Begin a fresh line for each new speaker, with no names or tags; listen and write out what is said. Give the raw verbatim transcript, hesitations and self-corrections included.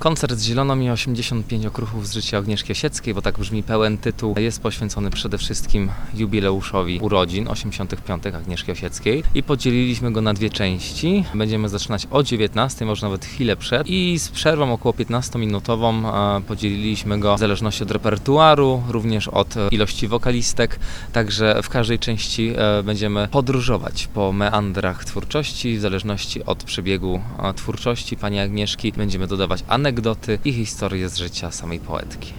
Koncert z Zieloną i osiemdziesiąt pięć okruchów z życia Agnieszki Osieckiej, bo tak brzmi pełen tytuł, jest poświęcony przede wszystkim jubileuszowi urodzin osiemdziesiątych piątych Agnieszki Osieckiej i podzieliliśmy go na dwie części. Będziemy zaczynać o dziewiętnastej, może nawet chwilę przed, i z przerwą około piętnastominutową podzieliliśmy go w zależności od repertuaru, również od ilości wokalistek, także w każdej części będziemy podróżować po meandrach twórczości, w zależności od przebiegu twórczości pani Agnieszki będziemy dodawać anegdoty i historie z życia samej poetki.